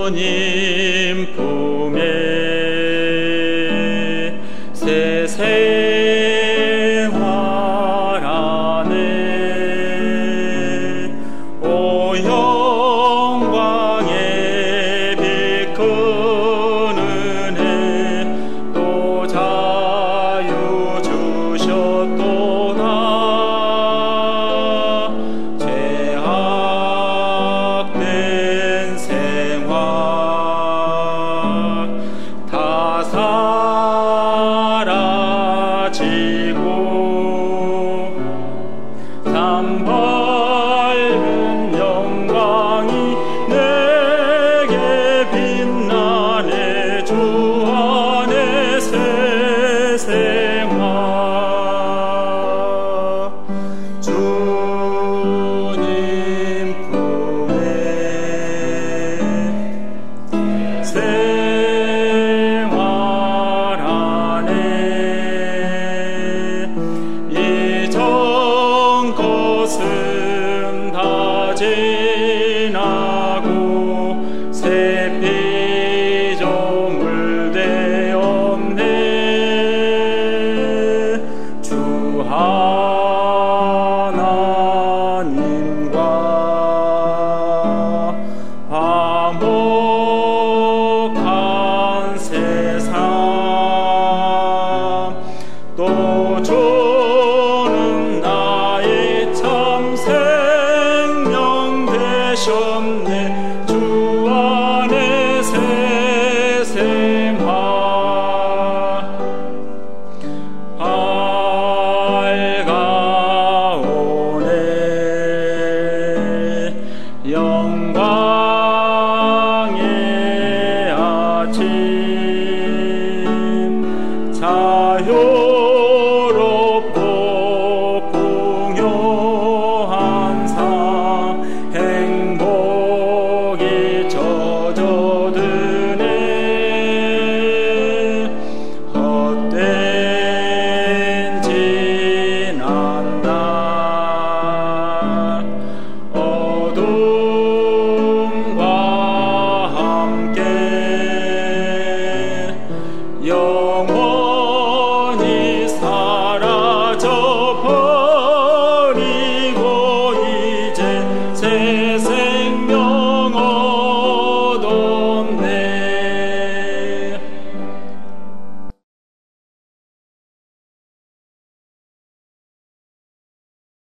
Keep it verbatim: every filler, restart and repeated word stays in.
주님 품에 새 생활 안에 오 영광의 빛 큰 은혜 또 자유 주셨도다. 죄악된 생활 다 사라지고 참 밝은 영광이 내게 빛나네. 주 안에 새 생활 주님 품에 생활 안에 이전 것은 다 지나고 새 피조물 되었네. 주 하나님과 화목한 세상 또 주는 나의 참 생명 되셨네. 주 안에 새 생활 밝아오네. 영광의 아침 자유롭고 풍요한 삶 행복이 젖어